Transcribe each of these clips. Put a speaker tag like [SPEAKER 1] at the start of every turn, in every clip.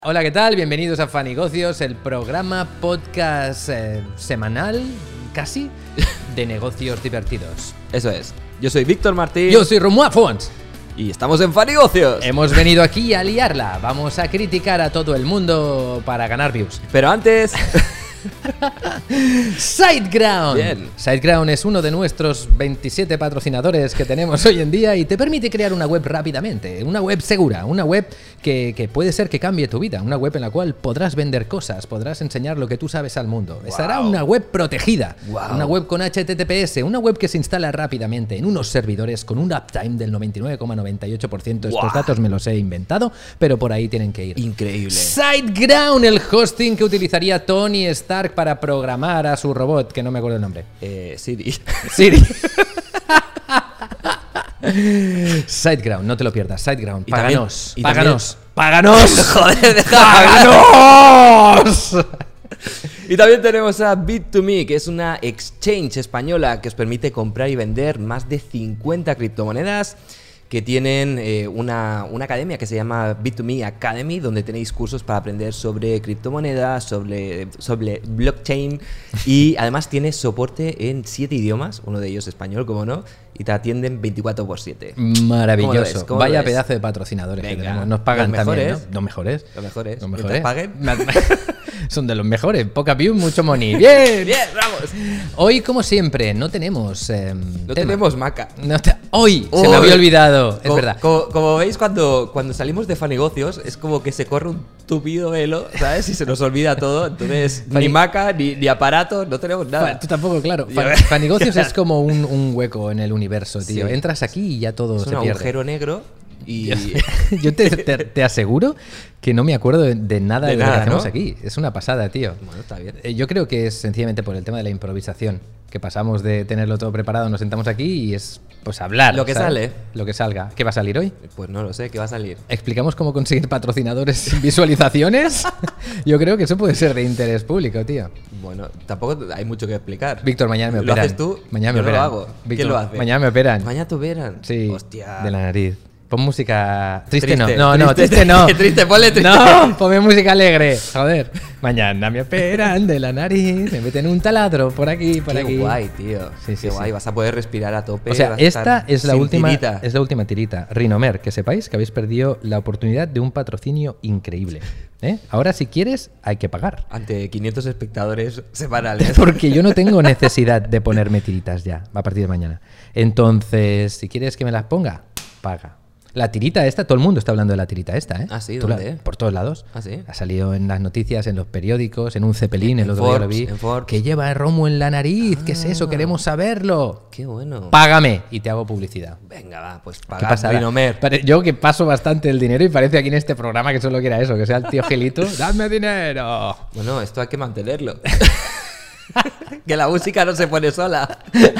[SPEAKER 1] Hola, ¿qué tal? Bienvenidos a Fanegocios, el programa podcast semanal, casi, de negocios divertidos.
[SPEAKER 2] Eso es. Yo soy Víctor Martín.
[SPEAKER 1] Yo soy Romuald Fons.
[SPEAKER 2] Y estamos en Fanegocios.
[SPEAKER 1] Hemos venido aquí a liarla. Vamos a criticar a todo el mundo para ganar views.
[SPEAKER 2] Pero antes...
[SPEAKER 1] SiteGround.
[SPEAKER 2] Bien.
[SPEAKER 1] SiteGround es uno de nuestros 27 patrocinadores que tenemos hoy en día y te permite crear una web rápidamente, una web segura, una web que puede ser que cambie tu vida, una web en la cual podrás vender cosas, podrás enseñar lo que tú sabes al mundo.
[SPEAKER 2] Wow.
[SPEAKER 1] Será una web protegida,
[SPEAKER 2] Wow.
[SPEAKER 1] una web con HTTPS, una web que se instala rápidamente en unos servidores con un uptime del 99,98%. Estos
[SPEAKER 2] Wow.
[SPEAKER 1] datos me los he inventado, pero por ahí tienen que ir.
[SPEAKER 2] Increíble.
[SPEAKER 1] SiteGround, el hosting que utilizaría Tony Stark para programar a su robot, que no me acuerdo el nombre.
[SPEAKER 2] Siri.
[SPEAKER 1] Siri. SiteGround, no te lo pierdas. SiteGround,
[SPEAKER 2] Y
[SPEAKER 1] páganos.
[SPEAKER 2] también-
[SPEAKER 1] Páganos. ¡Páganos!
[SPEAKER 2] Joder, déjame.
[SPEAKER 1] ¡Páganos!
[SPEAKER 2] Y también tenemos a Bit2Me, que es una exchange española que os permite comprar y vender más de 50 criptomonedas, que tienen una academia que se llama Bit2Me Academy, donde tenéis cursos para aprender sobre criptomonedas, sobre blockchain, y además tiene soporte en 7 idiomas, uno de ellos español, como no, y te atienden 24/7.
[SPEAKER 1] Maravilloso.
[SPEAKER 2] ¿Cómo lo
[SPEAKER 1] Vaya
[SPEAKER 2] ves?
[SPEAKER 1] pedazo de patrocinadores que
[SPEAKER 2] Venga.
[SPEAKER 1] tenemos. Nos pagan
[SPEAKER 2] Los
[SPEAKER 1] también,
[SPEAKER 2] mejores.
[SPEAKER 1] ¿no? Los mejores.
[SPEAKER 2] Lo mejor es,
[SPEAKER 1] Los
[SPEAKER 2] mientras
[SPEAKER 1] mejores.
[SPEAKER 2] paguen.
[SPEAKER 1] Son de los mejores. Poca view, mucho money. ¡Bien!
[SPEAKER 2] Bien, vamos.
[SPEAKER 1] Hoy, como siempre, no tenemos
[SPEAKER 2] No
[SPEAKER 1] tema.
[SPEAKER 2] tenemos maca.
[SPEAKER 1] Hoy se me
[SPEAKER 2] Uy.
[SPEAKER 1] había olvidado. Es
[SPEAKER 2] Como-
[SPEAKER 1] verdad.
[SPEAKER 2] Como veis, cuando salimos de Fanegocios, es como que se corre un tupido velo, ¿sabes? Y se nos olvida todo. Entonces, ni maca, ni aparato, no tenemos nada.
[SPEAKER 1] Tú tampoco, claro.
[SPEAKER 2] Yo-
[SPEAKER 1] Fanegocios es como un hueco en el universo, tío.
[SPEAKER 2] Sí.
[SPEAKER 1] Entras aquí y ya todo
[SPEAKER 2] Es
[SPEAKER 1] se
[SPEAKER 2] un
[SPEAKER 1] pierde.
[SPEAKER 2] agujero negro y...
[SPEAKER 1] Yo te aseguro que no me acuerdo de nada de,
[SPEAKER 2] De
[SPEAKER 1] lo que
[SPEAKER 2] nada,
[SPEAKER 1] hacemos
[SPEAKER 2] ¿no?
[SPEAKER 1] aquí. Es una pasada, tío.
[SPEAKER 2] Bueno, está bien.
[SPEAKER 1] Yo creo que es sencillamente por el tema de la improvisación. Que pasamos de tenerlo todo preparado, nos sentamos aquí y es pues hablar.
[SPEAKER 2] Lo que
[SPEAKER 1] ¿sabes?
[SPEAKER 2] sale.
[SPEAKER 1] Lo que salga. ¿Qué va a salir hoy?
[SPEAKER 2] Pues no lo sé, ¿qué va a salir?
[SPEAKER 1] ¿Explicamos cómo conseguir patrocinadores sin visualizaciones? Yo creo que eso puede ser de interés público, tío.
[SPEAKER 2] Bueno, tampoco hay mucho que explicar.
[SPEAKER 1] Víctor, mañana me
[SPEAKER 2] ¿Lo
[SPEAKER 1] operan.
[SPEAKER 2] haces tú?
[SPEAKER 1] Mañana me
[SPEAKER 2] Yo no
[SPEAKER 1] operan.
[SPEAKER 2] lo hago.
[SPEAKER 1] Víctor,
[SPEAKER 2] ¿Quién lo hace?
[SPEAKER 1] Mañana me operan.
[SPEAKER 2] Mañana te operan.
[SPEAKER 1] Sí.
[SPEAKER 2] Hostia.
[SPEAKER 1] De la nariz. Pon música. Triste,
[SPEAKER 2] Triste,
[SPEAKER 1] no. No,
[SPEAKER 2] triste,
[SPEAKER 1] triste no.
[SPEAKER 2] triste, ponle triste.
[SPEAKER 1] No, ponme música alegre. Joder. Mañana me operan de la nariz. Me meten un taladro por aquí, por
[SPEAKER 2] Qué
[SPEAKER 1] aquí.
[SPEAKER 2] guay, tío.
[SPEAKER 1] Sí, sí,
[SPEAKER 2] Qué guay.
[SPEAKER 1] sí.
[SPEAKER 2] Vas a poder respirar a tope.
[SPEAKER 1] O sea,
[SPEAKER 2] vas a
[SPEAKER 1] esta
[SPEAKER 2] estar
[SPEAKER 1] es la
[SPEAKER 2] sin
[SPEAKER 1] última.
[SPEAKER 2] tirita.
[SPEAKER 1] Es la última tirita. Rinomer, que sepáis que habéis perdido la oportunidad de un patrocinio increíble. Ahora, si quieres, hay que pagar.
[SPEAKER 2] Ante 500 espectadores semanales.
[SPEAKER 1] Porque yo no tengo necesidad de ponerme tiritas ya, a partir de mañana. Entonces, si quieres que me las ponga, paga. La tirita esta, todo el mundo está hablando de la tirita esta, ¿eh?
[SPEAKER 2] Ah, sí,
[SPEAKER 1] Tú
[SPEAKER 2] ¿dónde?
[SPEAKER 1] por todos lados.
[SPEAKER 2] Ah, sí.
[SPEAKER 1] Ha salido en las noticias, en los periódicos, en un Zeppelin, el otro día lo vi.
[SPEAKER 2] En Forbes.
[SPEAKER 1] Que lleva Romo en la nariz, ¿qué es eso? Queremos saberlo.
[SPEAKER 2] Qué bueno.
[SPEAKER 1] Págame y te hago publicidad.
[SPEAKER 2] Venga, va, pues
[SPEAKER 1] ¿Qué
[SPEAKER 2] paga.
[SPEAKER 1] pasa?
[SPEAKER 2] Rinomer.
[SPEAKER 1] Yo que paso bastante el dinero y parece aquí en este programa que solo quiera eso, que sea el tío Gelito. ¡Dame dinero!
[SPEAKER 2] Bueno, esto hay que mantenerlo. Que la música no se pone sola.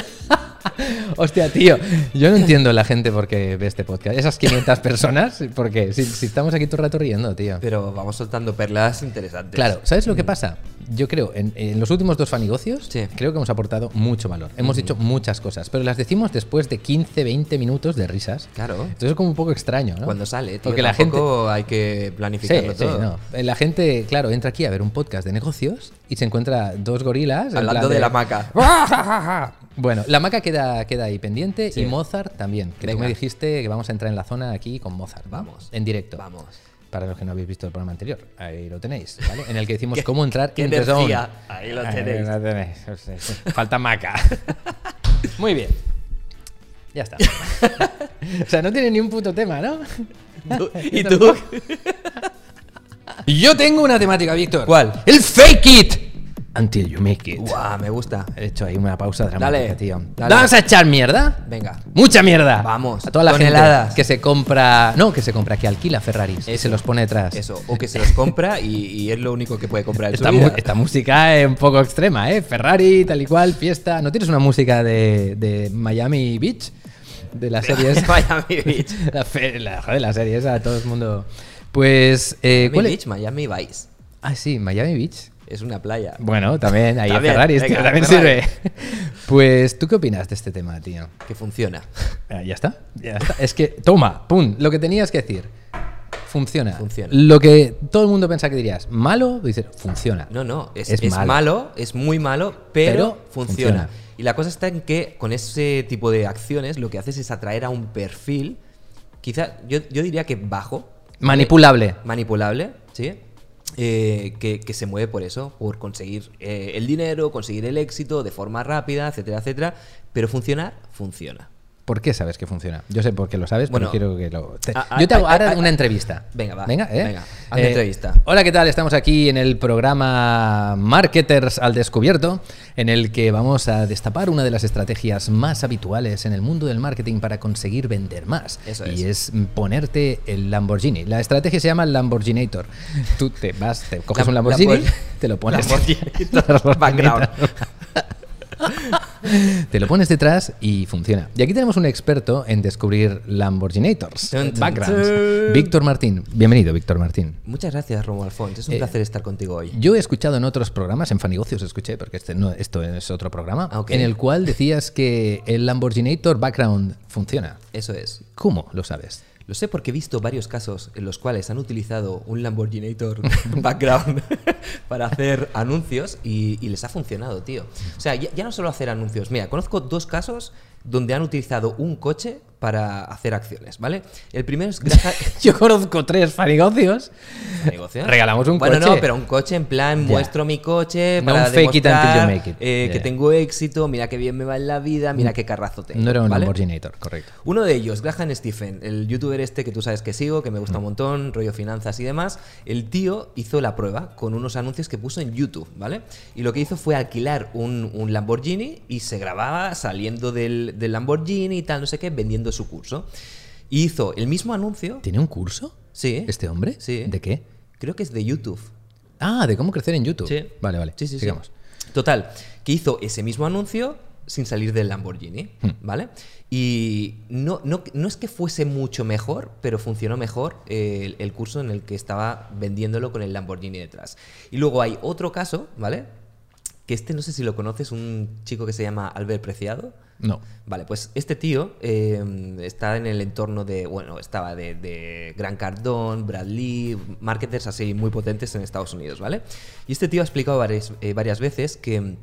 [SPEAKER 1] Hostia, tío, yo no entiendo la gente por qué ve este podcast. Esas 500 personas, ¿por qué? Si estamos aquí todo el rato riendo, tío.
[SPEAKER 2] Pero vamos soltando perlas interesantes.
[SPEAKER 1] Claro, ¿sabes lo que pasa? Yo creo, en los últimos dos Fanegocios,
[SPEAKER 2] Sí.
[SPEAKER 1] creo que hemos aportado mucho valor. Hemos dicho muchas cosas, pero las decimos después de 15, 20 minutos de risas.
[SPEAKER 2] Claro.
[SPEAKER 1] Entonces es como un poco extraño, ¿no?
[SPEAKER 2] Cuando sale, tío.
[SPEAKER 1] Porque la gente...
[SPEAKER 2] Tampoco hay que planificarlo
[SPEAKER 1] Sí,
[SPEAKER 2] todo.
[SPEAKER 1] no. La gente, claro, entra aquí a ver un podcast de negocios y se encuentra dos gorilas. en
[SPEAKER 2] Hablando
[SPEAKER 1] plan
[SPEAKER 2] de la maca.
[SPEAKER 1] Bueno, la maca queda ahí pendiente
[SPEAKER 2] Sí.
[SPEAKER 1] y Mozart también. Que tú
[SPEAKER 2] Venga.
[SPEAKER 1] me dijiste que vamos a entrar en la zona aquí con Mozart. ¿no?
[SPEAKER 2] Vamos.
[SPEAKER 1] En directo.
[SPEAKER 2] Vamos.
[SPEAKER 1] Para los que no habéis visto el programa anterior, ahí lo tenéis, ¿vale? En el que decimos
[SPEAKER 2] Qué-
[SPEAKER 1] cómo entrar
[SPEAKER 2] qué
[SPEAKER 1] in the zone.
[SPEAKER 2] energía. Ahí lo tenéis.
[SPEAKER 1] lo tenéis. Falta maca. Muy bien. Ya está. O sea, no tiene ni un puto tema, ¿no?
[SPEAKER 2] ¿Y tú?
[SPEAKER 1] Yo tengo una temática, Víctor.
[SPEAKER 2] ¿Cuál?
[SPEAKER 1] El fake it until you make it.
[SPEAKER 2] Guau, me gusta.
[SPEAKER 1] He hecho ahí una pausa dramática,
[SPEAKER 2] Dale,
[SPEAKER 1] tío.
[SPEAKER 2] dale.
[SPEAKER 1] Vamos a echar mierda.
[SPEAKER 2] Venga.
[SPEAKER 1] Mucha mierda.
[SPEAKER 2] Vamos,
[SPEAKER 1] A toda la
[SPEAKER 2] toneladas.
[SPEAKER 1] gente que se compra. No, que se compra, que alquila Ferraris y se los pone detrás.
[SPEAKER 2] Eso, o que se los compra y es lo único que puede comprar en su
[SPEAKER 1] Esta,
[SPEAKER 2] vida.
[SPEAKER 1] esta música es un poco extrema, ¿eh? Ferrari, tal y cual, fiesta. ¿No tienes una música de Miami Beach? De la serie esa.
[SPEAKER 2] Miami Beach.
[SPEAKER 1] La serie esa, todo el mundo. Pues.
[SPEAKER 2] Miami
[SPEAKER 1] ¿cuál es?
[SPEAKER 2] Beach, Miami Vice.
[SPEAKER 1] Ah, sí, Miami Beach.
[SPEAKER 2] Es una playa.
[SPEAKER 1] Bueno, también, ahí
[SPEAKER 2] También,
[SPEAKER 1] Ferraris,
[SPEAKER 2] venga,
[SPEAKER 1] tío, también
[SPEAKER 2] Ferrari.
[SPEAKER 1] sirve. Pues, ¿tú qué opinas de este tema, tío?
[SPEAKER 2] Que funciona.
[SPEAKER 1] Ya está, ya está. Es que, toma, pum, lo que tenías que decir. funciona.
[SPEAKER 2] Funciona.
[SPEAKER 1] Lo que todo el mundo piensa que dirías, ¿malo? Dices, funciona.
[SPEAKER 2] No, es
[SPEAKER 1] malo.
[SPEAKER 2] malo, es muy malo, pero
[SPEAKER 1] funciona.
[SPEAKER 2] Y la cosa está en que con ese tipo de acciones lo que haces es atraer a un perfil, quizá yo diría que bajo.
[SPEAKER 1] Manipulable.
[SPEAKER 2] Manipulable, ¿sí? Que se mueve por eso, por conseguir el dinero, conseguir el éxito de forma rápida, etcétera, etcétera. Pero funcionar, funciona.
[SPEAKER 1] ¿Por qué sabes que funciona? Yo sé por qué lo sabes,
[SPEAKER 2] Bueno,
[SPEAKER 1] pero quiero que lo... Yo te hago ahora una entrevista.
[SPEAKER 2] Venga, va.
[SPEAKER 1] Venga,
[SPEAKER 2] Venga, haz una entrevista.
[SPEAKER 1] Hola, ¿qué tal? Estamos aquí en el programa Marketers al Descubierto, en el que vamos a destapar una de las estrategias más habituales en el mundo del marketing para conseguir vender más.
[SPEAKER 2] Eso es.
[SPEAKER 1] Y es ponerte el Lamborghini. La estrategia se llama Lamborghinator. Tú te coges un Lamborghini, te lo pones...
[SPEAKER 2] Lamborghinator background.
[SPEAKER 1] Te lo pones detrás y funciona. Y aquí tenemos un experto en descubrir Lamborghinators, backgrounds. Víctor Martín. Bienvenido, Víctor Martín.
[SPEAKER 2] Muchas gracias, Romo Alfons. Es un placer estar contigo hoy.
[SPEAKER 1] Yo he escuchado en otros programas, en Fanegocios escuché, porque esto es otro programa, en el cual decías que el Lamborghinator background funciona.
[SPEAKER 2] Eso es.
[SPEAKER 1] ¿Cómo lo sabes?
[SPEAKER 2] Lo sé porque he visto varios casos en los cuales han utilizado un Lamborghinator background para hacer anuncios y les ha funcionado, tío. O sea, ya no solo hacer anuncios. Mira, conozco 2 casos donde han utilizado un coche para hacer acciones, ¿vale? El primero es Graham...
[SPEAKER 1] Yo conozco 3 Fanegocios.
[SPEAKER 2] ¿Negocios?
[SPEAKER 1] Regalamos un coche.
[SPEAKER 2] Bueno, no, pero un coche en plan, muestro mi coche
[SPEAKER 1] No
[SPEAKER 2] para
[SPEAKER 1] un fake it until you
[SPEAKER 2] demostrar
[SPEAKER 1] make it.
[SPEAKER 2] que tengo éxito, mira qué bien me va en la vida, mira qué carrazo tengo.
[SPEAKER 1] No era un
[SPEAKER 2] ¿vale?
[SPEAKER 1] Lamborghinator, correcto.
[SPEAKER 2] Uno de ellos, Graham Stephen, el youtuber este que tú sabes que sigo, que me gusta un montón, rollo finanzas y demás. El tío hizo la prueba con unos anuncios que puso en YouTube, ¿vale? Y lo que hizo fue alquilar un Lamborghini y se grababa saliendo del Lamborghini y tal, no sé qué, vendiendo su curso. Y hizo el mismo anuncio.
[SPEAKER 1] ¿Tiene un curso?
[SPEAKER 2] Sí.
[SPEAKER 1] ¿Este hombre?
[SPEAKER 2] Sí.
[SPEAKER 1] ¿De qué?
[SPEAKER 2] Creo que es de YouTube.
[SPEAKER 1] Ah, de cómo crecer en YouTube.
[SPEAKER 2] Sí.
[SPEAKER 1] Vale.
[SPEAKER 2] Sí.
[SPEAKER 1] Sigamos.
[SPEAKER 2] Total, que hizo ese mismo anuncio sin salir del Lamborghini, ¿vale? Y no es que fuese mucho mejor, pero funcionó mejor el curso en el que estaba vendiéndolo con el Lamborghini detrás. Y luego hay otro caso, ¿vale? Que no sé si lo conoces, un chico que se llama Albert Preciado.
[SPEAKER 1] No.
[SPEAKER 2] Vale, pues este tío está en el entorno estaba de Grant Cardone, Brad Lee, marketers así muy potentes en Estados Unidos, ¿vale? Y este tío ha explicado varias veces que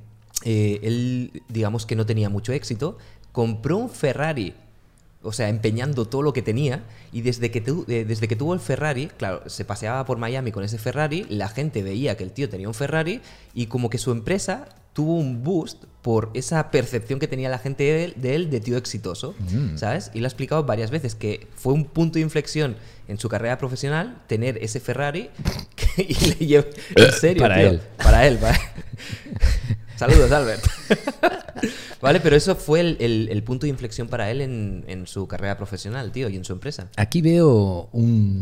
[SPEAKER 2] él, digamos que no tenía mucho éxito, compró un Ferrari, o sea, empeñando todo lo que tenía, y desde que tuvo el Ferrari, claro, se paseaba por Miami con ese Ferrari, la gente veía que el tío tenía un Ferrari y como que su empresa tuvo un boost por esa percepción que tenía la gente de él de tío exitoso, ¿sabes? Y lo ha explicado varias veces, que fue un punto de inflexión en su carrera profesional tener ese Ferrari y le lleva en serio,
[SPEAKER 1] para
[SPEAKER 2] tío.
[SPEAKER 1] él.
[SPEAKER 2] Para él. Saludos, Albert. Vale, pero eso fue el punto de inflexión para él en su carrera profesional, tío, y en su empresa.
[SPEAKER 1] Aquí veo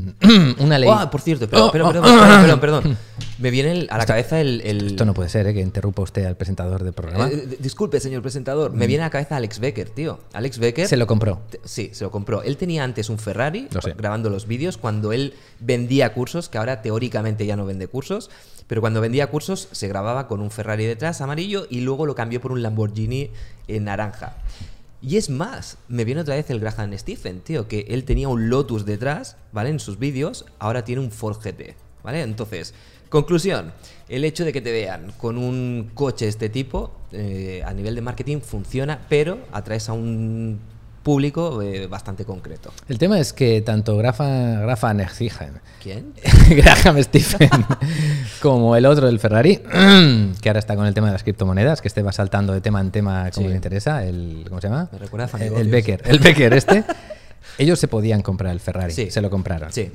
[SPEAKER 1] una ley.
[SPEAKER 2] Por cierto, perdón. Me viene a la cabeza el...
[SPEAKER 1] Esto no puede ser, que interrumpa usted al presentador del programa.
[SPEAKER 2] Disculpe, señor presentador. Me viene a la cabeza Alex Becker, tío. Alex Becker...
[SPEAKER 1] Se lo compró.
[SPEAKER 2] Sí, se lo compró. Él tenía antes un Ferrari
[SPEAKER 1] Lo sé.
[SPEAKER 2] grabando los vídeos cuando él vendía cursos, que ahora teóricamente ya no vende cursos, pero cuando vendía cursos se grababa con un Ferrari detrás amarillo y luego lo cambió por un Lamborghini naranja. Y es más, me viene otra vez el Graham Stephen, tío, que él tenía un Lotus detrás, ¿vale? En sus vídeos, ahora tiene un Ford GT, ¿vale? Entonces, conclusión, el hecho de que te vean con un coche de este tipo, a nivel de marketing funciona, pero atraes a un público bastante concreto.
[SPEAKER 1] El tema es que tanto Graham Stephen,
[SPEAKER 2] ¿Quién?
[SPEAKER 1] Graham Stephen, como el otro, el Ferrari, que ahora está con el tema de las criptomonedas, que este va saltando de tema en tema como
[SPEAKER 2] Sí.
[SPEAKER 1] le interesa, ¿cómo se llama?
[SPEAKER 2] Me recuerda a
[SPEAKER 1] el
[SPEAKER 2] Fanegocios.
[SPEAKER 1] Becker este. Ellos se podían comprar el Ferrari,
[SPEAKER 2] Sí.
[SPEAKER 1] se lo compraron.
[SPEAKER 2] Sí.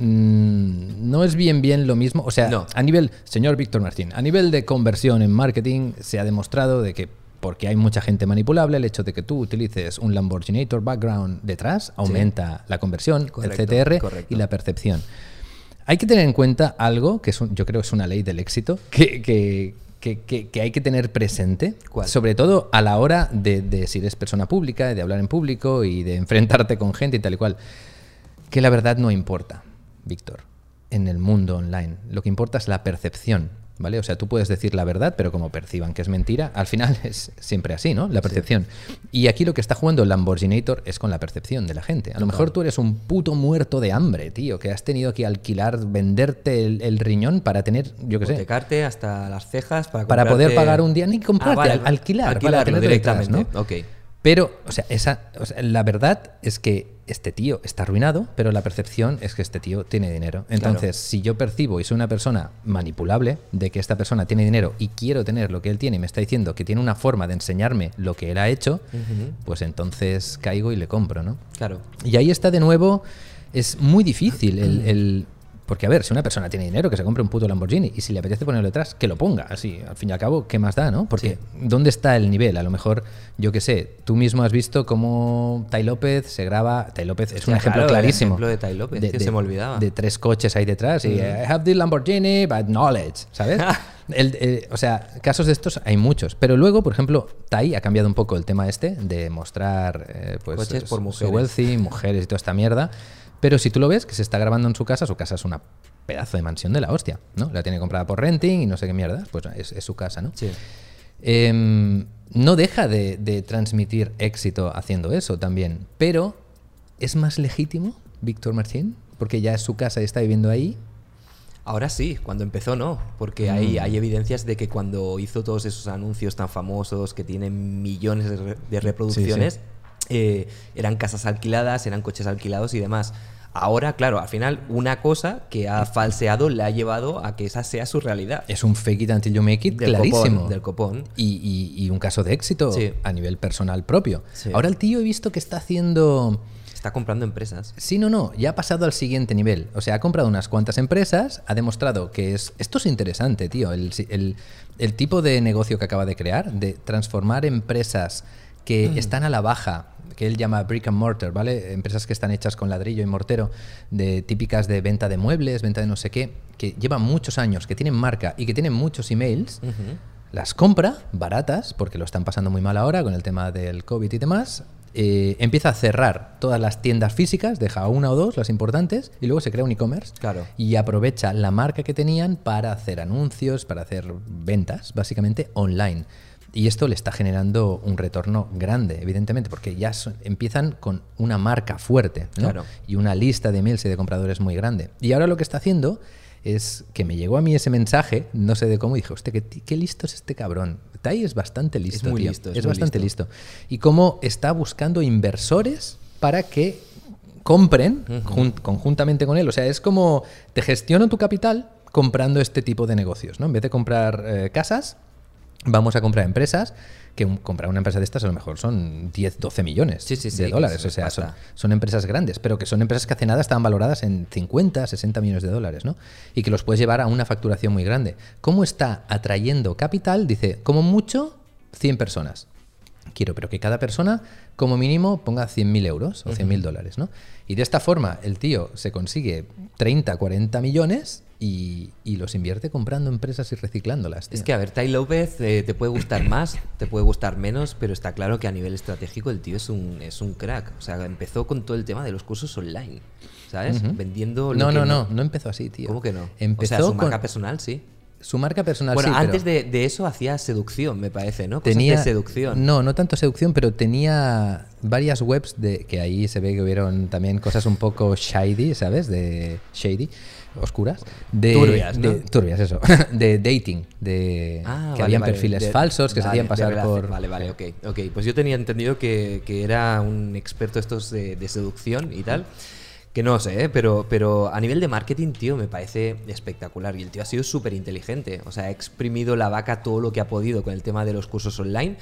[SPEAKER 1] No es bien lo mismo, o sea,
[SPEAKER 2] No.
[SPEAKER 1] a nivel, señor Víctor Martín, a nivel de conversión en marketing se ha demostrado de que porque hay mucha gente manipulable, el hecho de que tú utilices un Lamborghinator background detrás aumenta la conversión,
[SPEAKER 2] Correcto,
[SPEAKER 1] el CTR
[SPEAKER 2] correcto.
[SPEAKER 1] y la percepción. Hay que tener en cuenta algo que yo creo que es una ley del éxito, que hay que tener presente,
[SPEAKER 2] ¿Cuál?
[SPEAKER 1] sobre todo a la hora de si eres persona pública, de hablar en público y de enfrentarte con gente y tal y cual, que la verdad no importa, Víctor, en el mundo online. Lo que importa es la percepción, ¿vale? O sea, tú puedes decir la verdad, pero como perciban que es mentira, al final es siempre así, ¿no? La percepción. Y aquí lo que está jugando Lamborghinator es con la percepción de la gente. A lo mejor tú eres un puto muerto de hambre, tío, que has tenido que alquilar, venderte el riñón para tener, yo qué sé,
[SPEAKER 2] hipotecarte hasta las cejas
[SPEAKER 1] para poder pagar un día, ni comprarte, alquilar para tenerlo
[SPEAKER 2] directamente,
[SPEAKER 1] detrás, ¿no?
[SPEAKER 2] Ok.
[SPEAKER 1] Pero, o sea, la verdad es que este tío está arruinado, pero la percepción es que este tío tiene dinero. Entonces, si yo percibo y soy una persona manipulable de que esta persona tiene dinero y quiero tener lo que él tiene y me está diciendo que tiene una forma de enseñarme lo que él ha hecho, pues entonces caigo y le compro, ¿no?
[SPEAKER 2] Claro.
[SPEAKER 1] Y ahí está de nuevo, es muy difícil porque, a ver, si una persona tiene dinero, que se compre un puto Lamborghini, y si le apetece ponerlo detrás, que lo ponga. Así, al fin y al cabo, ¿qué más da, no? Porque, ¿dónde está el nivel? A lo mejor, yo qué sé, tú mismo has visto cómo Tai López se graba. Tai López es un ejemplo clarísimo.
[SPEAKER 2] El ejemplo de Tai López, que se me olvidaba.
[SPEAKER 1] De 3 coches ahí detrás y I have the Lamborghini, but knowledge, ¿sabes? O sea, casos de estos hay muchos. Pero luego, por ejemplo, Tai ha cambiado un poco el tema de mostrar pues,
[SPEAKER 2] coches por mujeres.
[SPEAKER 1] Su wealthy, mujeres y toda esta mierda. Pero si tú lo ves, que se está grabando en su casa es una pedazo de mansión de la hostia, ¿no? La tiene comprada por renting y no sé qué mierda, pues es su casa, ¿no?
[SPEAKER 2] Sí.
[SPEAKER 1] No deja de transmitir éxito haciendo eso también, pero ¿es más legítimo Víctor Martín? Porque ya es su casa y está viviendo ahí.
[SPEAKER 2] Ahora sí, cuando empezó no, porque hay evidencias de que cuando hizo todos esos anuncios tan famosos que tienen millones de reproducciones, eran casas alquiladas, eran coches alquilados y demás. Ahora, claro, al final una cosa que ha falseado le ha llevado a que esa sea su realidad.
[SPEAKER 1] Es un fake it until you make it clarísimo.
[SPEAKER 2] Del copón.
[SPEAKER 1] Y un caso de éxito a nivel personal propio.
[SPEAKER 2] Sí.
[SPEAKER 1] Ahora el tío he visto que está haciendo...
[SPEAKER 2] Está comprando empresas.
[SPEAKER 1] Sí, no, ya ha pasado al siguiente nivel. O sea, ha comprado unas cuantas empresas, ha demostrado que es... Esto es interesante, tío. El tipo de negocio que acaba de crear, de transformar empresas que están a la baja, que él llama brick and mortar, ¿vale? Empresas que están hechas con ladrillo y mortero, típicas de venta de muebles, venta de no sé qué, que llevan muchos años, que tienen marca y que tienen muchos emails, las compra baratas, porque lo están pasando muy mal ahora con el tema del COVID y demás, empieza a cerrar todas las tiendas físicas, deja una o dos, las importantes, y luego se crea un e-commerce.
[SPEAKER 2] Claro.
[SPEAKER 1] Y aprovecha la marca que tenían para hacer anuncios, para hacer ventas, básicamente online. Y esto le está generando un retorno grande, evidentemente, porque ya empiezan con una marca fuerte, ¿no?
[SPEAKER 2] Claro.
[SPEAKER 1] Y una lista de emails y de compradores muy grande. Y ahora lo que está haciendo es que me llegó a mí ese mensaje, no sé de cómo, y dije, hostia, qué listo es este cabrón. Tai es bastante listo,
[SPEAKER 2] es muy
[SPEAKER 1] tío.
[SPEAKER 2] listo.
[SPEAKER 1] Es bastante listo. Y cómo está buscando inversores para que compren conjuntamente con él. O sea, es como te gestiono tu capital comprando este tipo de negocios, ¿no? En vez de comprar casas, vamos a comprar empresas, que comprar una empresa de estas a lo mejor son 10, 12 millones de dólares. O sea, son empresas grandes, pero que son empresas que hace nada estaban valoradas en 50, 60 millones de dólares, ¿no? Y que los puedes llevar a una facturación muy grande. ¿Cómo está atrayendo capital? Dice, como mucho, 100 personas. Quiero, pero que cada persona, como mínimo, ponga 100.000 euros o 100.000 dólares, ¿no? Y de esta forma, el tío se consigue 30, 40 millones y los invierte comprando empresas y reciclándolas, tío.
[SPEAKER 2] Es que, a ver, Tai López te puede gustar más, te puede gustar menos, pero está claro que a nivel estratégico el tío es un crack. O sea, empezó con todo el tema de los cursos online, ¿sabes? Vendiendo...
[SPEAKER 1] No empezó así, tío.
[SPEAKER 2] ¿Cómo que no?
[SPEAKER 1] Empezó
[SPEAKER 2] o sea, su marca personal, sí.
[SPEAKER 1] Su marca personal,
[SPEAKER 2] bueno,
[SPEAKER 1] sí,
[SPEAKER 2] antes
[SPEAKER 1] pero
[SPEAKER 2] de eso hacía seducción, me parece, ¿no? Cosas
[SPEAKER 1] tenía
[SPEAKER 2] de seducción.
[SPEAKER 1] No tanto seducción, pero tenía varias webs que ahí se ve que hubieron también cosas un poco shady, ¿sabes? De shady, oscuras.
[SPEAKER 2] Turbias, ¿no?
[SPEAKER 1] Turbias, eso. De dating, que habían perfiles falsos que se hacían pasar por...
[SPEAKER 2] Vale, ok. Pues yo tenía entendido que era un experto estos de seducción y tal. Que no sé, pero a nivel de marketing, tío, me parece espectacular. Y el tío ha sido súper inteligente. O sea, ha exprimido la vaca todo lo que ha podido con el tema de los cursos online.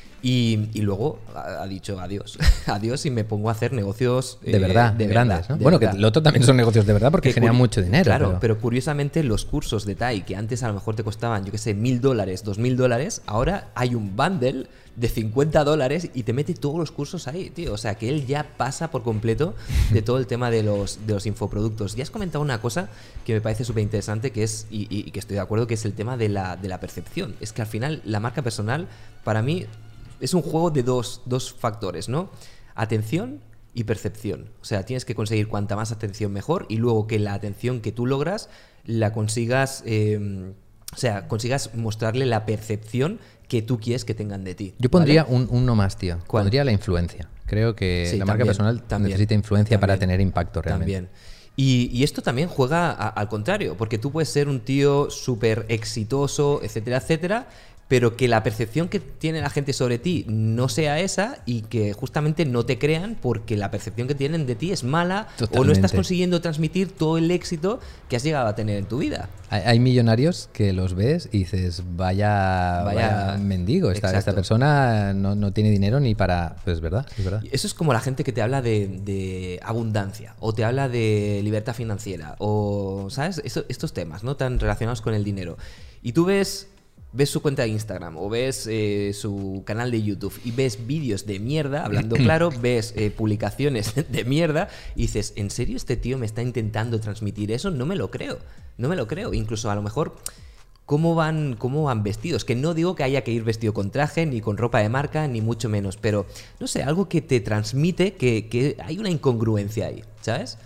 [SPEAKER 2] Y luego ha dicho adiós. Adiós y me pongo a hacer negocios
[SPEAKER 1] de verdad,
[SPEAKER 2] de
[SPEAKER 1] grandes,
[SPEAKER 2] verdad,
[SPEAKER 1] ¿no? Bueno,
[SPEAKER 2] verdad.
[SPEAKER 1] que lo otro también son negocios de verdad porque generan mucho dinero.
[SPEAKER 2] Claro, pero curiosamente los cursos de Tai, que antes a lo mejor te costaban, yo qué sé, $1.000, $2.000, ahora hay un bundle de $50 y te mete todos los cursos ahí, tío. O sea, que él ya pasa por completo de todo el tema de los infoproductos. Ya has comentado una cosa que me parece súper interesante, que es, y que estoy de acuerdo, que es el tema de la percepción. Es que al final la marca personal, para mí, es un juego de dos factores, ¿no? Atención y percepción. O sea, tienes que conseguir cuanta más atención mejor y luego que la atención que tú logras la consigas o sea, consigas mostrarle la percepción que tú quieres que tengan de ti.
[SPEAKER 1] Yo pondría
[SPEAKER 2] ¿vale?
[SPEAKER 1] uno más, tío.
[SPEAKER 2] ¿Cuál?
[SPEAKER 1] Pondría la influencia. Creo que
[SPEAKER 2] Sí,
[SPEAKER 1] la marca personal necesita influencia para tener impacto realmente.
[SPEAKER 2] También. Y esto también juega al contrario, porque tú puedes ser un tío súper exitoso, etcétera, etcétera, pero que la percepción que tiene la gente sobre ti no sea esa y que justamente no te crean porque la percepción que tienen de ti es mala.
[SPEAKER 1] Totalmente.
[SPEAKER 2] O no estás consiguiendo transmitir todo el éxito que has llegado a tener en tu vida.
[SPEAKER 1] Hay millonarios que los ves y dices, vaya mendigo, esta persona no tiene dinero ni para... Pues es verdad.
[SPEAKER 2] Eso es como la gente que te habla de abundancia o te habla de libertad financiera o, ¿sabes? Estos temas, ¿no? Tan relacionados con el dinero. Y tú ves su cuenta de Instagram o ves su canal de YouTube y ves vídeos de mierda, hablando claro, ves publicaciones de mierda y dices, ¿en serio este tío me está intentando transmitir eso? No me lo creo. Incluso a lo mejor cómo van vestidos, que no digo que haya que ir vestido con traje ni con ropa de marca ni mucho menos, pero no sé, algo que te transmite que hay una incongruencia ahí, ¿sabes?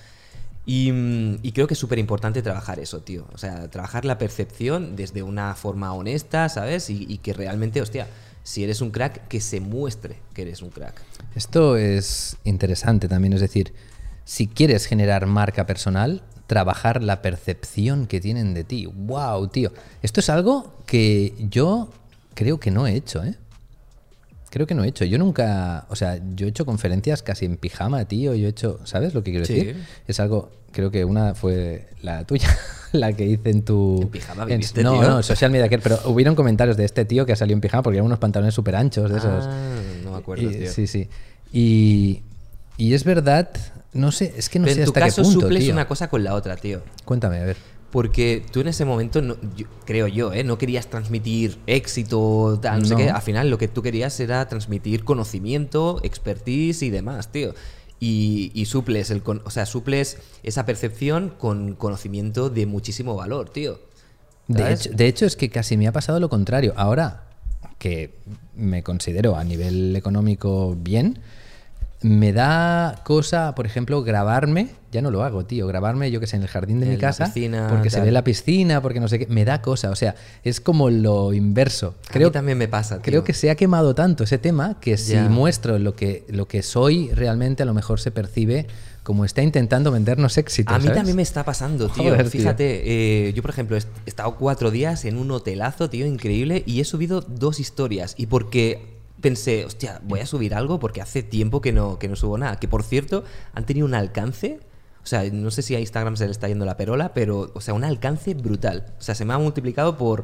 [SPEAKER 2] Y creo que es súper importante trabajar eso, tío. O sea, trabajar la percepción desde una forma honesta, ¿sabes? Y que realmente, hostia, si eres un crack, que se muestre que eres un crack.
[SPEAKER 1] Esto es interesante también, es decir, si quieres generar marca personal, trabajar la percepción que tienen de ti. ¡Wow, tío! Esto es algo que yo creo que no he hecho, ¿eh? Creo que no he hecho. Yo nunca... O sea, yo he hecho conferencias casi en pijama, tío. Yo he hecho... ¿Sabes lo que quiero decir? Es algo... Creo que una fue la tuya, la que hice en tu...
[SPEAKER 2] ¿En pijama viviste,
[SPEAKER 1] no,
[SPEAKER 2] tío?
[SPEAKER 1] No, Social Media Care, pero hubieron comentarios de este tío que ha salido en pijama porque eran unos pantalones súper anchos de esos.
[SPEAKER 2] No me acuerdo, tío.
[SPEAKER 1] Sí. Y es verdad... No sé, es que no
[SPEAKER 2] pero
[SPEAKER 1] sé
[SPEAKER 2] hasta qué punto,
[SPEAKER 1] en tu caso
[SPEAKER 2] suples
[SPEAKER 1] tío.
[SPEAKER 2] una cosa con la otra, tío.
[SPEAKER 1] Cuéntame, a ver.
[SPEAKER 2] Porque tú en ese momento, creo yo, no querías transmitir éxito, tal, no sé qué. Al final lo que tú querías era transmitir conocimiento, expertise y demás, tío. Y suples suples esa percepción con conocimiento de muchísimo valor, tío.
[SPEAKER 1] De hecho, es que casi me ha pasado lo contrario. Ahora que me considero a nivel económico bien, me da cosa, por ejemplo, grabarme. Ya no lo hago, tío. Grabarme, yo que sé, en el jardín de mi casa.
[SPEAKER 2] Piscina,
[SPEAKER 1] porque
[SPEAKER 2] tal.
[SPEAKER 1] se ve la piscina, porque no sé qué. Me da cosa. O sea, es como lo inverso.
[SPEAKER 2] A mí también me pasa, tío.
[SPEAKER 1] Creo que se ha quemado tanto ese tema que si muestro lo que soy, realmente a lo mejor se percibe como está intentando vendernos éxito.
[SPEAKER 2] A mí
[SPEAKER 1] ¿sabes?
[SPEAKER 2] también me está pasando, tío.
[SPEAKER 1] Joder,
[SPEAKER 2] fíjate, yo por ejemplo he estado 4 días en un hotelazo, tío, increíble, y he subido 2 historias. Y porque pensé, hostia, voy a subir algo porque hace tiempo que no subo nada. Que por cierto, han tenido un alcance. O sea, no sé si a Instagram se le está yendo la perola, pero, o sea, un alcance brutal. O sea, se me ha multiplicado por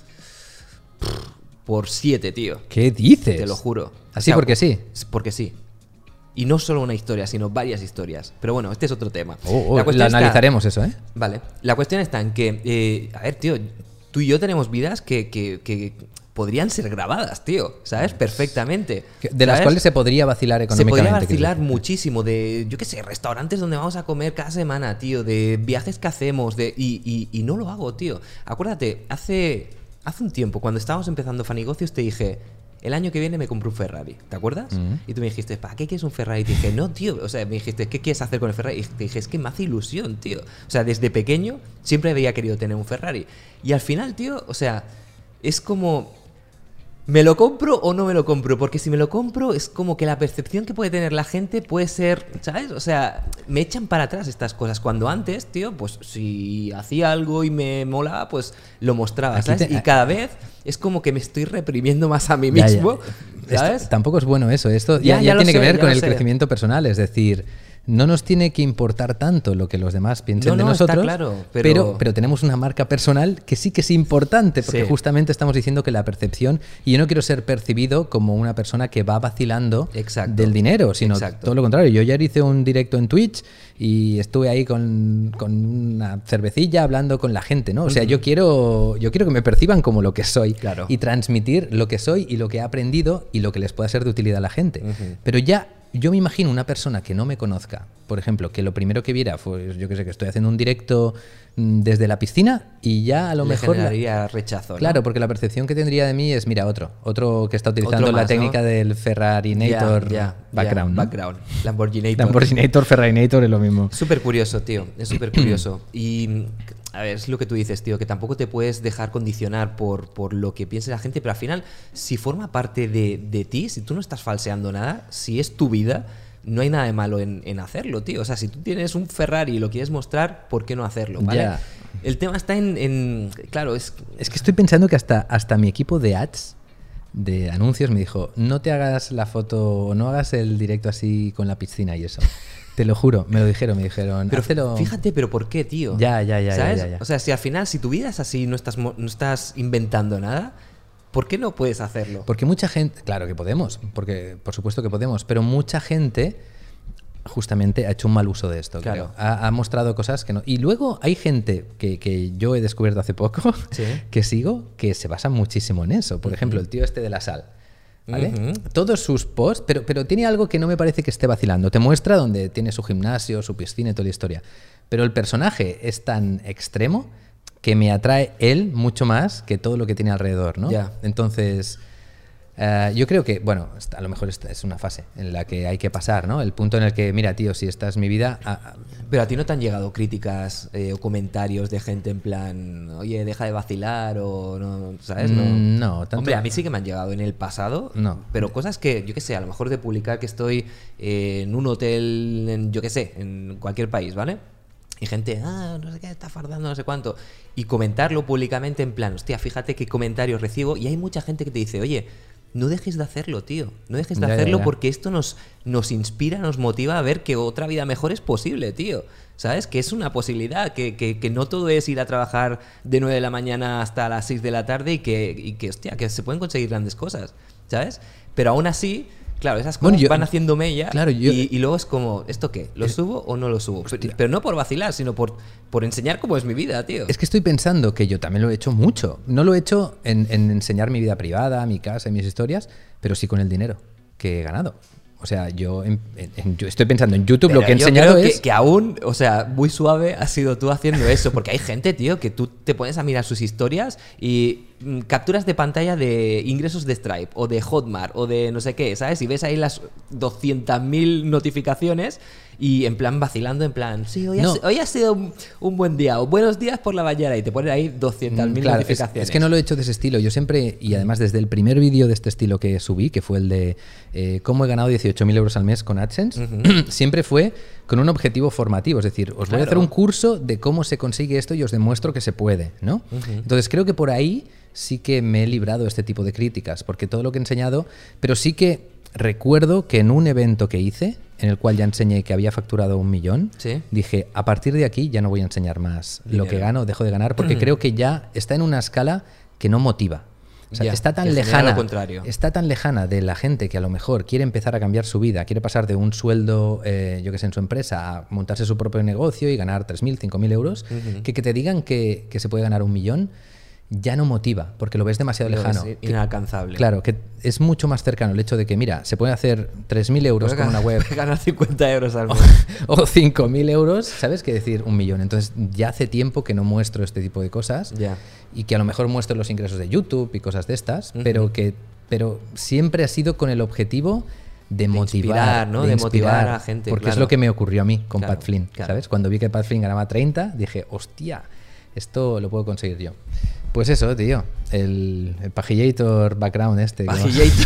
[SPEAKER 2] 7, tío.
[SPEAKER 1] ¿Qué dices?
[SPEAKER 2] Te lo juro.
[SPEAKER 1] ¿Así porque sí?
[SPEAKER 2] Porque sí. Y no solo una historia, sino varias historias. Pero bueno, este es otro tema.
[SPEAKER 1] La analizaremos eso, ¿eh?
[SPEAKER 2] Vale. La cuestión está en que, a ver, tío, tú y yo tenemos vidas que podrían ser grabadas, tío, ¿sabes? Perfectamente.
[SPEAKER 1] De las cuales se podría vacilar económicamente.
[SPEAKER 2] Se podría vacilar muchísimo de, yo qué sé, restaurantes donde vamos a comer cada semana, tío, de viajes que hacemos, y no lo hago, tío. Acuérdate, hace un tiempo, cuando estábamos empezando Fanigocios, te dije, el año que viene me compro un Ferrari, ¿te acuerdas? Y tú me dijiste, ¿para qué quieres un Ferrari? Y te dije, no, tío, o sea, me dijiste, ¿qué quieres hacer con el Ferrari? Y te dije, es que me hace ilusión, tío. O sea, desde pequeño siempre había querido tener un Ferrari. Y al final, tío, o sea, es como... ¿Me lo compro o no me lo compro? Porque si me lo compro es como que la percepción que puede tener la gente puede ser, ¿sabes? O sea, me echan para atrás estas cosas. Cuando antes, tío, pues si hacía algo y me molaba, pues lo mostraba, ¿sabes? Y cada vez es como que me estoy reprimiendo más a mí mismo, ¿sabes?
[SPEAKER 1] Tampoco es bueno eso. Esto ya tiene que ver con el crecimiento personal. Es decir, no nos tiene que importar tanto lo que los demás piensen de nosotros,
[SPEAKER 2] está claro,
[SPEAKER 1] pero tenemos una marca personal que sí que es importante, porque justamente estamos diciendo que la percepción, y yo no quiero ser percibido como una persona que va vacilando del dinero, sino todo lo contrario. Yo ayer hice un directo en Twitch y estuve ahí con una cervecilla hablando con la gente, ¿no? O sea, yo quiero que me perciban como lo que soy y transmitir lo que soy y lo que he aprendido y lo que les pueda ser de utilidad a la gente. Pero ya yo me imagino una persona que no me conozca, por ejemplo, que lo primero que viera fue, yo que sé, que estoy haciendo un directo desde la piscina y ya a lo mejor...
[SPEAKER 2] Le generaría rechazo, ¿no?
[SPEAKER 1] Claro, porque la percepción que tendría de mí es, mira, otro que está utilizando la técnica del Ferrarinator background, ¿no?
[SPEAKER 2] Lamborghinator.
[SPEAKER 1] Lamborghinator, Ferrarinator es lo mismo.
[SPEAKER 2] Súper curioso, tío, es súper curioso. Y a ver, es lo que tú dices, tío, que tampoco te puedes dejar condicionar por lo que piense la gente, pero al final, si forma parte de ti, si tú no estás falseando nada, si es tu vida, no hay nada de malo en hacerlo, tío. O sea, si tú tienes un Ferrari y lo quieres mostrar, ¿por qué no hacerlo? ¿Vale?
[SPEAKER 1] Ya.
[SPEAKER 2] El tema está claro,
[SPEAKER 1] Es que estoy pensando que hasta mi equipo de ads, de anuncios, me dijo, no te hagas la foto o no hagas el directo así con la piscina y eso. Te lo juro, me dijeron,
[SPEAKER 2] pero
[SPEAKER 1] "Hácelo".
[SPEAKER 2] fíjate, pero ¿por qué, tío?
[SPEAKER 1] Ya,
[SPEAKER 2] ¿sabes?
[SPEAKER 1] ya.
[SPEAKER 2] O sea, si al final, si tu vida es así, no estás inventando nada, ¿por qué no puedes hacerlo?
[SPEAKER 1] Porque mucha gente, claro que podemos, porque por supuesto que podemos, pero mucha gente justamente ha hecho un mal uso de esto,
[SPEAKER 2] Claro.
[SPEAKER 1] creo. Ha mostrado cosas que no. Y luego hay gente que yo he descubierto hace poco,
[SPEAKER 2] Sí.
[SPEAKER 1] que sigo, que se basa muchísimo en eso. Por ejemplo, el tío este de la sal. ¿Vale? Todos sus posts, pero tiene algo que no me parece que esté vacilando. Te muestra donde tiene su gimnasio, su piscina y toda la historia. Pero el personaje es tan extremo que me atrae él mucho más que todo lo que tiene alrededor, ¿no?
[SPEAKER 2] Ya.
[SPEAKER 1] Entonces, yo creo que, bueno, a lo mejor esta es una fase en la que hay que pasar, ¿no? El punto en el que, mira, tío, si esta es mi vida...
[SPEAKER 2] Pero a ti no te han llegado críticas o comentarios de gente en plan, oye, deja de vacilar o no, ¿sabes?
[SPEAKER 1] No, tanto...
[SPEAKER 2] Hombre, a mí sí que me han llegado en el pasado,
[SPEAKER 1] No.
[SPEAKER 2] pero cosas que, yo qué sé, a lo mejor de publicar que estoy en un hotel, yo qué sé, en cualquier país, ¿vale? Y gente, no sé qué, está fardando, no sé cuánto. Y comentarlo públicamente en plan, hostia, fíjate qué comentarios recibo. Y hay mucha gente que te dice, oye, no dejes de hacerlo, tío. No dejes de hacerlo porque esto nos inspira, nos motiva a ver que otra vida mejor es posible, tío. ¿Sabes? Que es una posibilidad, que no todo es ir a trabajar de 9 de la mañana hasta las 6 de la tarde y que hostia, que se pueden conseguir grandes cosas, ¿sabes? Pero aún así, claro, esas cosas van haciendo mella,
[SPEAKER 1] claro,
[SPEAKER 2] y luego es como, ¿esto qué? ¿Lo subo o no lo subo? Pero no por vacilar, sino por enseñar cómo es mi vida, tío.
[SPEAKER 1] Es que estoy pensando que yo también lo he hecho mucho. No lo he hecho en enseñar mi vida privada, mi casa y mis historias, pero sí con el dinero que he ganado. O sea, yo estoy pensando en YouTube,
[SPEAKER 2] pero
[SPEAKER 1] lo que he
[SPEAKER 2] yo
[SPEAKER 1] enseñado
[SPEAKER 2] creo
[SPEAKER 1] es...
[SPEAKER 2] que aún, o sea, muy suave has sido tú haciendo eso, porque hay gente, tío, que tú te pones a mirar sus historias y capturas de pantalla de ingresos de Stripe o de Hotmart o de no sé qué, ¿sabes? Y ves ahí las 200.000 notificaciones y en plan vacilando, en plan, sí, hoy ha sido un buen día, o buenos días por la mañana, y te ponen ahí 200.000
[SPEAKER 1] claro,
[SPEAKER 2] notificaciones.
[SPEAKER 1] es que no lo he hecho de ese estilo. Yo siempre, y además desde el primer vídeo de este estilo que subí, que fue el de cómo he ganado 18.000 euros al mes con AdSense, siempre fue con un objetivo formativo. Es decir, os voy a hacer un curso de cómo se consigue esto y os demuestro que se puede, ¿no? Entonces creo que por ahí sí que me he librado de este tipo de críticas, porque todo lo que he enseñado, pero sí que recuerdo que en un evento que hice, en el cual ya enseñé que había facturado 1 millón,
[SPEAKER 2] ¿Sí?
[SPEAKER 1] dije, a partir de aquí ya no voy a enseñar más
[SPEAKER 2] Dinero.
[SPEAKER 1] lo que gano, dejo de ganar, porque creo que ya está en una escala que no motiva. O sea,
[SPEAKER 2] Ya,
[SPEAKER 1] está tan
[SPEAKER 2] que genera
[SPEAKER 1] lejana,
[SPEAKER 2] lo contrario.
[SPEAKER 1] está tan lejana de la gente que a lo mejor quiere empezar a cambiar su vida, quiere pasar de un sueldo, yo que sé, en su empresa, a montarse su propio negocio y ganar 3.000, 5.000 euros, que te digan que se puede ganar 1 millón, ya no motiva, porque lo ves demasiado lejano.
[SPEAKER 2] Es inalcanzable.
[SPEAKER 1] Claro, que es mucho más cercano el hecho de que, mira, se puede hacer 3.000 euros con una web
[SPEAKER 2] Ganar 50 euros al mes.
[SPEAKER 1] o 5.000 euros, ¿sabes? Que decir 1 millón. Entonces ya hace tiempo que no muestro este tipo de cosas
[SPEAKER 2] Ya.
[SPEAKER 1] y que a lo mejor muestro los ingresos de YouTube y cosas de estas, pero siempre ha sido con el objetivo de motivar,
[SPEAKER 2] inspirar, ¿no? De motivar a la gente,
[SPEAKER 1] porque
[SPEAKER 2] claro.
[SPEAKER 1] es lo que me ocurrió a mí con
[SPEAKER 2] Claro,
[SPEAKER 1] Pat Flynn,
[SPEAKER 2] claro.
[SPEAKER 1] ¿sabes? Cuando vi que Pat Flynn ganaba 30, dije, hostia, esto lo puedo conseguir yo. Pues eso, tío, el pajillator background este.
[SPEAKER 2] Pajillator.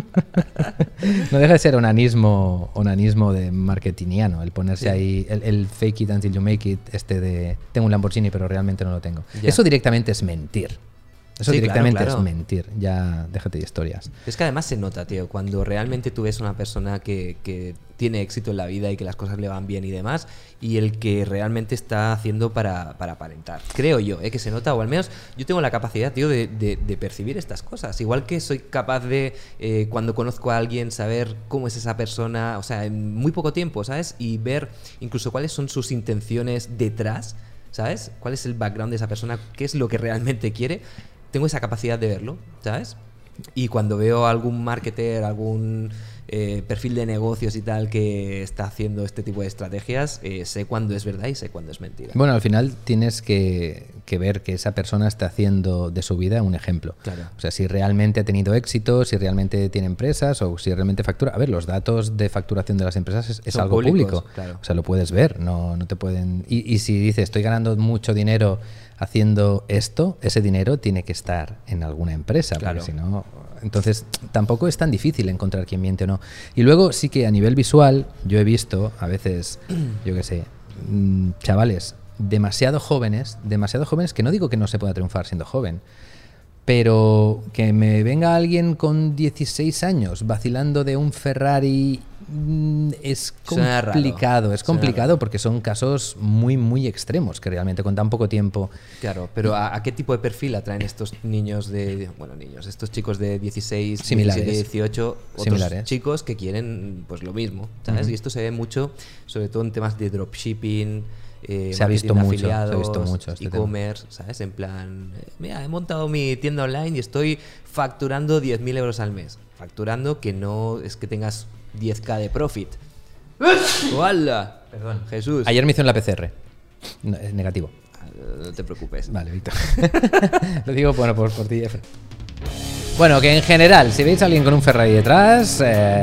[SPEAKER 1] No deja de ser onanismo de marketingiano, el ponerse ahí, el fake it until you make it, de tengo un Lamborghini pero realmente no lo tengo.
[SPEAKER 2] Ya.
[SPEAKER 1] Eso directamente es mentir. Eso
[SPEAKER 2] Sí,
[SPEAKER 1] directamente
[SPEAKER 2] claro.
[SPEAKER 1] es mentir. Ya déjate de historias.
[SPEAKER 2] Es que además se nota, tío, cuando realmente tú ves una persona que tiene éxito en la vida y que las cosas le van bien y demás, y el que realmente está haciendo para aparentar. Creo yo, que se nota, o al menos yo tengo la capacidad, tío, de percibir estas cosas. Igual que soy capaz de, cuando conozco a alguien, saber cómo es esa persona, o sea, en muy poco tiempo, ¿sabes? Y ver incluso cuáles son sus intenciones detrás, ¿sabes? ¿Cuál es el background de esa persona? ¿Qué es lo que realmente quiere? Tengo esa capacidad de verlo, ¿sabes? Y cuando veo a algún marketer, algún perfil de negocios y tal que está haciendo este tipo de estrategias, sé cuándo es verdad y sé cuándo es mentira.
[SPEAKER 1] Bueno, al final tienes que ver que esa persona está haciendo de su vida un ejemplo.
[SPEAKER 2] Claro.
[SPEAKER 1] O sea, si realmente ha tenido éxito, si realmente tiene empresas o si realmente factura. A ver, los datos de facturación de las empresas es
[SPEAKER 2] Son
[SPEAKER 1] algo
[SPEAKER 2] públicos,
[SPEAKER 1] público.
[SPEAKER 2] claro.
[SPEAKER 1] O sea, lo puedes ver, no te pueden... Y si dices, estoy ganando mucho dinero haciendo esto, ese dinero tiene que estar en alguna empresa,
[SPEAKER 2] Claro.
[SPEAKER 1] porque si no... Entonces, tampoco es tan difícil encontrar quién miente o no. Y luego sí que a nivel visual, yo he visto a veces, yo qué sé, chavales demasiado jóvenes que no digo que no se pueda triunfar siendo joven, pero que me venga alguien con 16 años vacilando de un Ferrari es
[SPEAKER 2] Suena raro.
[SPEAKER 1] complicado, es
[SPEAKER 2] Suena
[SPEAKER 1] complicado
[SPEAKER 2] raro.
[SPEAKER 1] porque son casos muy, muy extremos que realmente con tan poco tiempo...
[SPEAKER 2] Claro, pero ¿a qué tipo de perfil atraen estos niños estos chicos de 16,
[SPEAKER 1] Similares.
[SPEAKER 2] 17, 18, otros
[SPEAKER 1] Similares.
[SPEAKER 2] chicos que quieren pues lo mismo, ¿sabes?
[SPEAKER 1] Ujú.
[SPEAKER 2] Y esto se ve mucho, sobre todo en temas de dropshipping,
[SPEAKER 1] Se ha visto
[SPEAKER 2] marketing de
[SPEAKER 1] mucho, se ha
[SPEAKER 2] afiliados,
[SPEAKER 1] visto mucho este
[SPEAKER 2] e-commerce, ¿sabes? En plan, mira, he montado mi tienda online y estoy facturando 10.000 euros al mes. Facturando que no es que tengas 10k de profit. ¡Hola! Perdón, Jesús.
[SPEAKER 1] Ayer me hizo en la PCR. No, es negativo.
[SPEAKER 2] No te preocupes.
[SPEAKER 1] Vale, Víctor. Lo digo bueno, por ti, Efra. Bueno, que en general, si veis a alguien con un Ferrari detrás...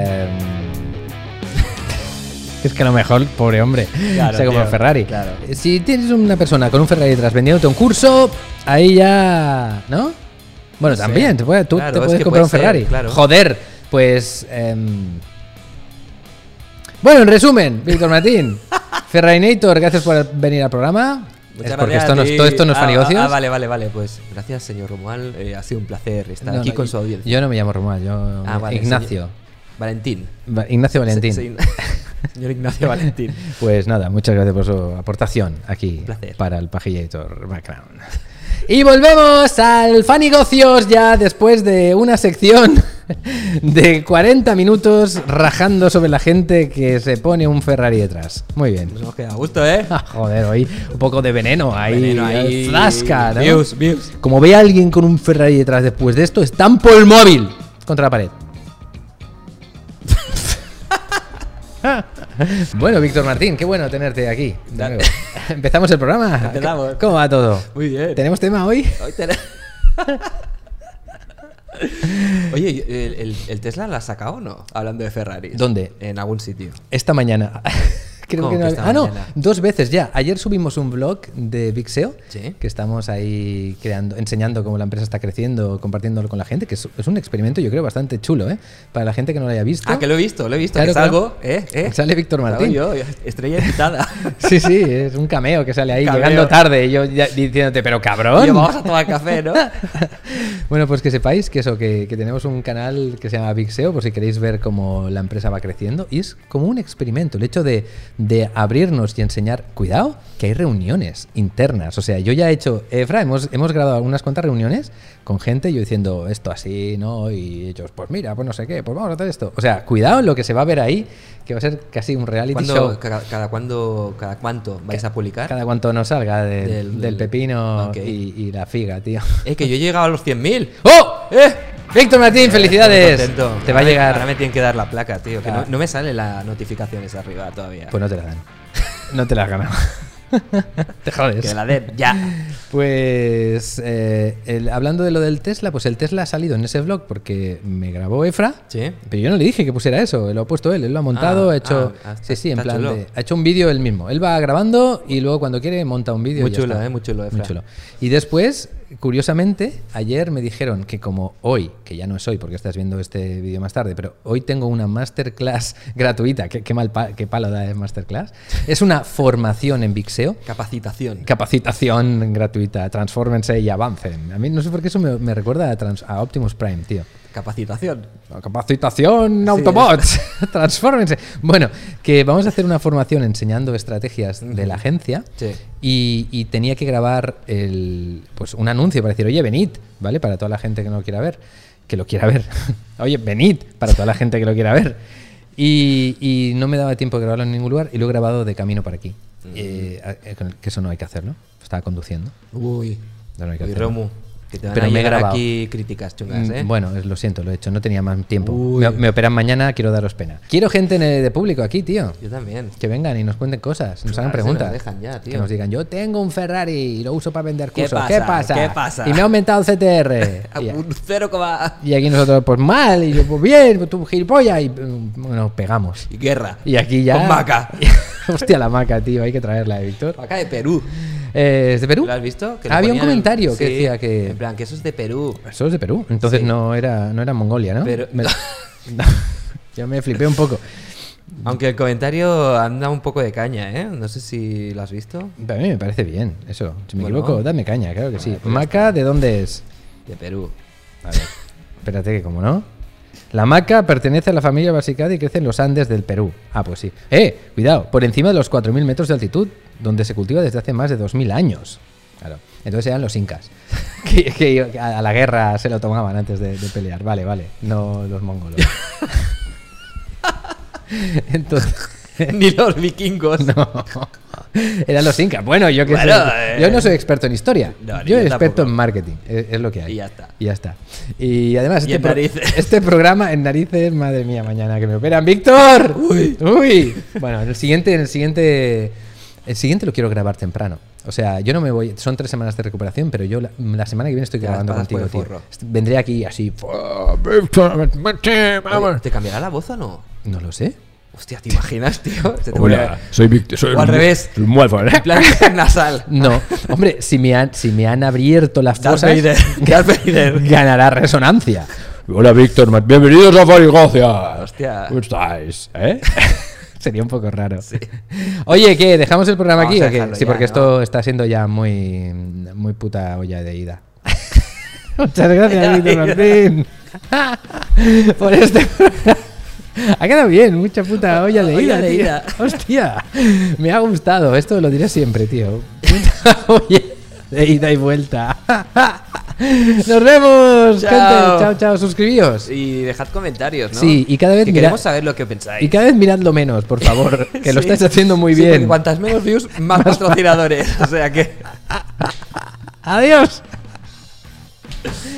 [SPEAKER 1] es que a lo mejor, pobre hombre,
[SPEAKER 2] Claro,
[SPEAKER 1] se compra un
[SPEAKER 2] tío,
[SPEAKER 1] Ferrari.
[SPEAKER 2] claro.
[SPEAKER 1] Si tienes una persona con un Ferrari detrás vendiéndote un curso, ahí ya... ¿No? Bueno,
[SPEAKER 2] No sé.
[SPEAKER 1] también, tú
[SPEAKER 2] Claro,
[SPEAKER 1] te
[SPEAKER 2] es
[SPEAKER 1] puedes
[SPEAKER 2] que
[SPEAKER 1] comprar
[SPEAKER 2] puede
[SPEAKER 1] un
[SPEAKER 2] ser,
[SPEAKER 1] Ferrari.
[SPEAKER 2] claro.
[SPEAKER 1] Joder, pues... Bueno, en resumen, Víctor Martín, Ferrarinator, gracias por venir al programa.
[SPEAKER 2] Muchas
[SPEAKER 1] Es porque
[SPEAKER 2] gracias
[SPEAKER 1] esto
[SPEAKER 2] a
[SPEAKER 1] no,
[SPEAKER 2] ti.
[SPEAKER 1] todo esto no es fanegocios.
[SPEAKER 2] Vale. Pues gracias, señor Romuald. Ha sido un placer estar
[SPEAKER 1] No,
[SPEAKER 2] aquí
[SPEAKER 1] no,
[SPEAKER 2] con su audiencia.
[SPEAKER 1] Yo no me llamo Romuald, yo
[SPEAKER 2] Vale,
[SPEAKER 1] Ignacio.
[SPEAKER 2] Valentín.
[SPEAKER 1] Ignacio Valentín.
[SPEAKER 2] Señor Ignacio Valentín.
[SPEAKER 1] Pues nada, muchas gracias por su aportación aquí
[SPEAKER 2] Un placer.
[SPEAKER 1] para el Pajillator Background. Y volvemos al Fanegocios ya después de una sección de 40 minutos rajando sobre la gente que se pone un Ferrari detrás. Muy bien.
[SPEAKER 2] Nos hemos quedado a gusto, ¿eh?
[SPEAKER 1] Ah, joder, hoy un poco de veneno ahí,
[SPEAKER 2] Veneno ahí.
[SPEAKER 1] flasca, ¿no?
[SPEAKER 2] Views.
[SPEAKER 1] Como ve a alguien con un Ferrari detrás después de esto, estampo el móvil contra la pared. Bueno, Víctor Martín, qué bueno tenerte aquí. de
[SPEAKER 2] Dale.
[SPEAKER 1] nuevo. ¿Empezamos el programa?
[SPEAKER 2] Empezamos.
[SPEAKER 1] ¿Cómo va todo?
[SPEAKER 2] Muy bien.
[SPEAKER 1] ¿Tenemos tema hoy?
[SPEAKER 2] Hoy Oye, ¿el Tesla la ha sacado o no? Hablando de Ferraris.
[SPEAKER 1] ¿Dónde?
[SPEAKER 2] En algún sitio.
[SPEAKER 1] Esta mañana. Creo
[SPEAKER 2] ¿Cómo
[SPEAKER 1] que no.
[SPEAKER 2] que esta
[SPEAKER 1] No,
[SPEAKER 2] mañana?
[SPEAKER 1] 2 veces ya. Ayer subimos un blog de Big SEO,
[SPEAKER 2] Sí.
[SPEAKER 1] que estamos ahí creando, enseñando cómo la empresa está creciendo, compartiéndolo con la gente, que es un experimento, yo creo, bastante chulo, ¿eh? Para la gente que no lo haya visto.
[SPEAKER 2] Ah, que lo he visto.
[SPEAKER 1] Claro,
[SPEAKER 2] que
[SPEAKER 1] claro.
[SPEAKER 2] salgo,
[SPEAKER 1] Sale Víctor Martín.
[SPEAKER 2] Yo, estrella invitada.
[SPEAKER 1] Sí, sí, es un cameo que sale ahí,
[SPEAKER 2] Cameo.
[SPEAKER 1] llegando tarde, y yo ya diciéndote, pero cabrón.
[SPEAKER 2] Tío, vamos a tomar café, ¿no?
[SPEAKER 1] Bueno, pues que sepáis que eso, que tenemos un canal que se llama Big SEO, por si queréis ver cómo la empresa va creciendo. Y es como un experimento, el hecho de abrirnos y enseñar. Cuidado, que hay reuniones internas. O sea, yo ya he hecho, Efra, hemos grabado unas cuantas reuniones con gente, yo diciendo esto así, ¿no? Y ellos, pues mira, pues no sé qué, pues vamos a hacer esto. O sea, cuidado en lo que se va a ver ahí, que va a ser casi un reality show.
[SPEAKER 2] ¿Cada cuánto vais a publicar?
[SPEAKER 1] Cada cuanto nos salga del
[SPEAKER 2] Del-
[SPEAKER 1] pepino
[SPEAKER 2] ok.
[SPEAKER 1] y la figa, tío.
[SPEAKER 2] Es que yo he llegado a los 100.000.
[SPEAKER 1] ¡Oh! Víctor Martín, felicidades.
[SPEAKER 2] Estoy contento.
[SPEAKER 1] Te va a
[SPEAKER 2] Ahora-
[SPEAKER 1] llegar.
[SPEAKER 2] Ahora me tienen que dar la placa, tío. Que
[SPEAKER 1] Ah.
[SPEAKER 2] no me sale la notificación esa arriba todavía.
[SPEAKER 1] Pues no te la dan. No te la has ganado. Te jodes.
[SPEAKER 2] Que la den ya.
[SPEAKER 1] Pues hablando de lo del Tesla, pues el Tesla ha salido en ese vlog porque me grabó Efra.
[SPEAKER 2] Sí.
[SPEAKER 1] Pero yo no le dije que pusiera eso, lo ha puesto él lo ha montado, ha hecho. Sí, en
[SPEAKER 2] está
[SPEAKER 1] plan
[SPEAKER 2] chulo.
[SPEAKER 1] ha hecho un vídeo él mismo. Él va grabando y luego cuando quiere monta un vídeo.
[SPEAKER 2] Muy
[SPEAKER 1] y ya
[SPEAKER 2] chulo,
[SPEAKER 1] está.
[SPEAKER 2] muy chulo, Efra.
[SPEAKER 1] Muy chulo. Y después, curiosamente, ayer me dijeron que como hoy, que ya no es hoy porque estás viendo este vídeo más tarde, pero hoy tengo una masterclass gratuita. Qué palo da masterclass. Es una formación en Big SEO. Capacitación gratuita, transfórmense y avancen. A mí no sé por qué eso me recuerda a Optimus Prime, tío.
[SPEAKER 2] Capacitación.
[SPEAKER 1] Capacitación Autobots, transfórmense. Bueno, que vamos a hacer una formación enseñando estrategias de la agencia
[SPEAKER 2] Sí.
[SPEAKER 1] y tenía que grabar pues un anuncio para decir, oye, venid, ¿vale? Para toda la gente que no lo quiera ver, que lo quiera ver. Oye, venid, para toda la gente que lo quiera ver. Y no me daba tiempo de grabarlo en ningún lugar y lo he grabado de camino para aquí. Que eso no hay que hacerlo. Estaba conduciendo.
[SPEAKER 2] Uy.
[SPEAKER 1] No hay que
[SPEAKER 2] Uy,
[SPEAKER 1] hacerlo.
[SPEAKER 2] Romu. Que te van
[SPEAKER 1] Pero
[SPEAKER 2] a
[SPEAKER 1] me he
[SPEAKER 2] llegar
[SPEAKER 1] grabado.
[SPEAKER 2] aquí críticas chungas, ¿eh?
[SPEAKER 1] Bueno, lo siento, lo he hecho, no tenía más tiempo.
[SPEAKER 2] Uy.
[SPEAKER 1] Me operan mañana, quiero daros pena. Quiero gente de público aquí, tío.
[SPEAKER 2] Yo también.
[SPEAKER 1] Que vengan y nos cuenten cosas, nos hagan
[SPEAKER 2] Claro,
[SPEAKER 1] preguntas.
[SPEAKER 2] se nos dejan ya, tío.
[SPEAKER 1] Que nos digan, yo tengo un Ferrari y lo uso para vender
[SPEAKER 2] ¿Qué
[SPEAKER 1] cursos.
[SPEAKER 2] pasa? ¿Qué pasa?
[SPEAKER 1] Y me ha aumentado el CTR. y,
[SPEAKER 2] Un 0,
[SPEAKER 1] y aquí nosotros, pues mal, y yo, pues bien, pues tú gilipollas. Y bueno, pegamos.
[SPEAKER 2] y guerra.
[SPEAKER 1] Y aquí ya.
[SPEAKER 2] Con maca.
[SPEAKER 1] Hostia, la maca, tío, hay que traerla, Víctor.
[SPEAKER 2] Acá de Perú.
[SPEAKER 1] ¿Es de Perú?
[SPEAKER 2] ¿Lo has visto? Que lo
[SPEAKER 1] Había un
[SPEAKER 2] ponían-
[SPEAKER 1] comentario que
[SPEAKER 2] Sí,
[SPEAKER 1] decía que.
[SPEAKER 2] En plan, que eso es de Perú.
[SPEAKER 1] Eso es de Perú. Entonces
[SPEAKER 2] Sí.
[SPEAKER 1] no era Mongolia, ¿no?
[SPEAKER 2] Pero-
[SPEAKER 1] No, yo me flipé un poco.
[SPEAKER 2] Aunque el comentario anda un poco de caña, ¿eh? No sé si lo has visto.
[SPEAKER 1] A mí me parece bien, eso. Si me
[SPEAKER 2] Bueno.
[SPEAKER 1] equivoco, dame caña, claro que sí.
[SPEAKER 2] Vale, pues ya
[SPEAKER 1] Maca, ¿de dónde es?
[SPEAKER 2] De Perú.
[SPEAKER 1] A ver, espérate que como no. La maca pertenece a la familia Brassicaceae y crece en los Andes del Perú. Ah, pues sí. Cuidado, por encima de los 4.000 metros de altitud, donde se cultiva desde hace más de 2.000 años. Claro. Entonces eran los incas, que a la guerra se lo tomaban antes de pelear. Vale, no los mongolos. Entonces...
[SPEAKER 2] Ni los vikingos.
[SPEAKER 1] No, eran los incas. Bueno, yo que
[SPEAKER 2] Bueno,
[SPEAKER 1] sé. Yo no soy experto en historia.
[SPEAKER 2] No, ni
[SPEAKER 1] yo
[SPEAKER 2] yo
[SPEAKER 1] soy experto
[SPEAKER 2] tampoco.
[SPEAKER 1] en marketing. Es lo que hay.
[SPEAKER 2] Y ya está.
[SPEAKER 1] Y ya está. Y además,
[SPEAKER 2] Y en narices.
[SPEAKER 1] este programa en narices, madre mía, mañana que me operan. ¡Víctor! ¡Uy! Bueno, el siguiente lo quiero grabar temprano. O sea, yo no me voy. Son 3 semanas de recuperación, pero yo la semana que viene estoy
[SPEAKER 2] Te
[SPEAKER 1] grabando
[SPEAKER 2] las pasas por
[SPEAKER 1] contigo,
[SPEAKER 2] el
[SPEAKER 1] tío.
[SPEAKER 2] forro.
[SPEAKER 1] Vendré aquí así.
[SPEAKER 2] Oye, ¿te cambiará la voz o no?
[SPEAKER 1] No lo sé.
[SPEAKER 2] Hostia, ¿te imaginas, tío? Se te
[SPEAKER 3] Hola,
[SPEAKER 2] pone-
[SPEAKER 3] soy Víctor. Soy
[SPEAKER 2] O al revés.
[SPEAKER 3] el Mualfa, ¿eh?
[SPEAKER 2] En plan nasal.
[SPEAKER 1] No, hombre, si me han abierto las
[SPEAKER 2] Darth
[SPEAKER 1] fosas,
[SPEAKER 2] Vader. Darth Vader.
[SPEAKER 1] ganará resonancia.
[SPEAKER 3] Hola, Víctor. Bienvenidos a Farigocia.
[SPEAKER 2] Hostia.
[SPEAKER 3] ¿Cómo estáis? ¿Eh?
[SPEAKER 1] Sería un poco raro. Oye, ¿qué? ¿Dejamos el programa
[SPEAKER 2] Vamos
[SPEAKER 1] aquí
[SPEAKER 2] a
[SPEAKER 1] o qué?
[SPEAKER 2] dejarlo
[SPEAKER 1] Sí,
[SPEAKER 2] ya,
[SPEAKER 1] porque
[SPEAKER 2] ¿no?
[SPEAKER 1] esto está siendo ya muy puta olla de ida. Muchas gracias, Víctor Martín. Por este programa. Ha quedado bien, mucha puta olla de
[SPEAKER 2] Olla
[SPEAKER 1] ida,
[SPEAKER 2] de
[SPEAKER 1] tío.
[SPEAKER 2] ida.
[SPEAKER 1] Hostia, me ha gustado. Esto lo diré siempre, tío. Mucha olla de ida y vuelta. Nos vemos,
[SPEAKER 2] Chao.
[SPEAKER 1] gente. Chao, chao. Suscribíos.
[SPEAKER 2] Y dejad comentarios, ¿no?
[SPEAKER 1] Sí, y cada vez
[SPEAKER 2] que
[SPEAKER 1] mirad-
[SPEAKER 2] queremos saber lo que pensáis.
[SPEAKER 1] Y cada vez miradlo menos, por favor. Que lo
[SPEAKER 2] Sí.
[SPEAKER 1] estáis haciendo muy
[SPEAKER 2] Sí, porque
[SPEAKER 1] bien.
[SPEAKER 2] cuantas menos views, más patrocinadores. O sea que.
[SPEAKER 1] Adiós.